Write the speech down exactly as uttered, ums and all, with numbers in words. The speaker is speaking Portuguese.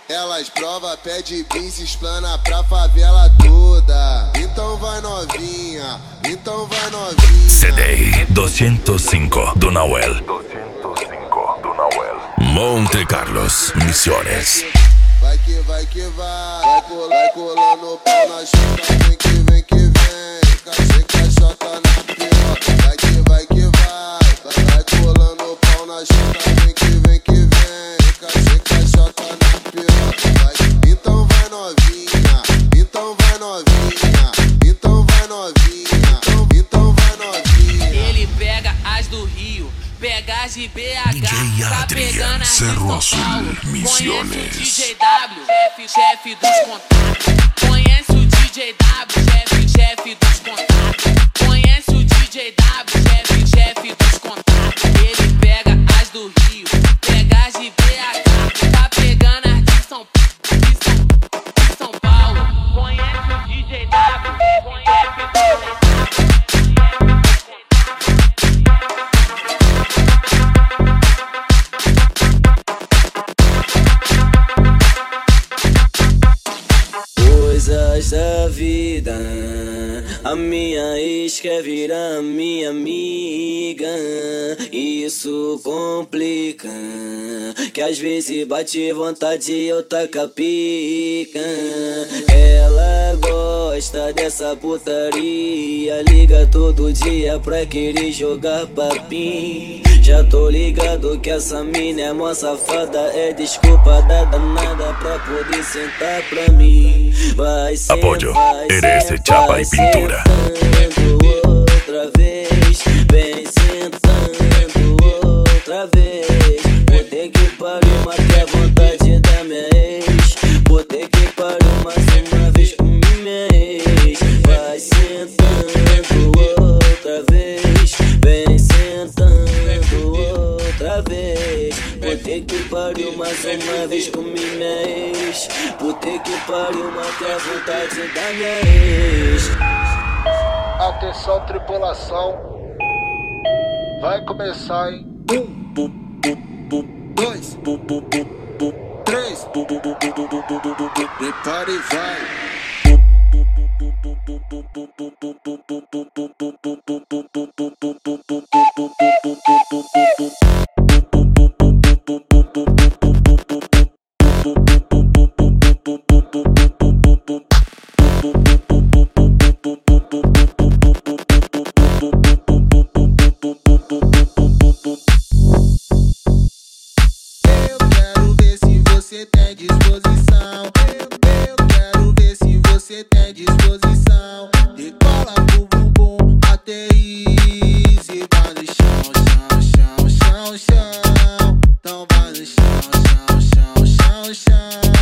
Elas prova, pede bis, explana pra favela toda. Então vai novinha, então vai novinha. C D duzentos e cinco do Nahuel. duzentos e cinco do Nahuel. Monte Carlos, Misiones. Vai que vai que vai, vai colar, vai colando pau na chota. Vem que vem que vem, cachê caixota na piroca. Vai que vai que vai, vai, vai colando pau na chota. Vem que vem que vem, cachê caixota na piroca. Vai, então vai novinha, então vai novinha, então vai novinha, então, então vai novinha. Ele pega as do Rio, pega as de B H, D J tá Adrian, pegando as de Cerro São Azul, Paulo. Misiones. Conhece o D J W, chefe, chefe dos contatos. Conhece o D J W, chefe, chefe dos contatos. Conhece o D J W, chefe, chefe dos contatos. Ele pega as do Rio, pega as de B H, tá pegando as de São, de São, de São Paulo. Conhece o D J W, chefe dos contatos. Coisas da vida, a minha ex quer virar minha amiga. Isso complica, que às vezes bate vontade e eu taca pica. Ela gosta dessa putaria, liga todo dia pra querer jogar papinho. Já tô ligado que essa mina é mó safada, é desculpa da danada pra poder sentar pra mim. Vai ser, Apoyo, vai Eres ser, Chapa vai y Pintura. sentando outra vez, vem sentando outra vez. Puta que pariu, matei a vontade da minha ex. Puta que pariu, mais uma vez com minha ex. Vai sentando outra vez, vem sentando outra vez. Puta que pariu, mais uma vez com minha ex. Puta que pariu, matei a vontade da minha ex. Atenção, tripulação, vai começar, hein? Um, bu, bu, bu, dois, bu, bu, bu, bu, três, bu, bu, bu, bu, bu, bu, bu, bu, bu. Prepara e vai. Você tem disposição, eu, eu quero ver se você tem disposição. Decola pro bumbum até easy, vai no chão, chão, chão, chão, chão. Então vai no chão, chão, chão, chão, chão.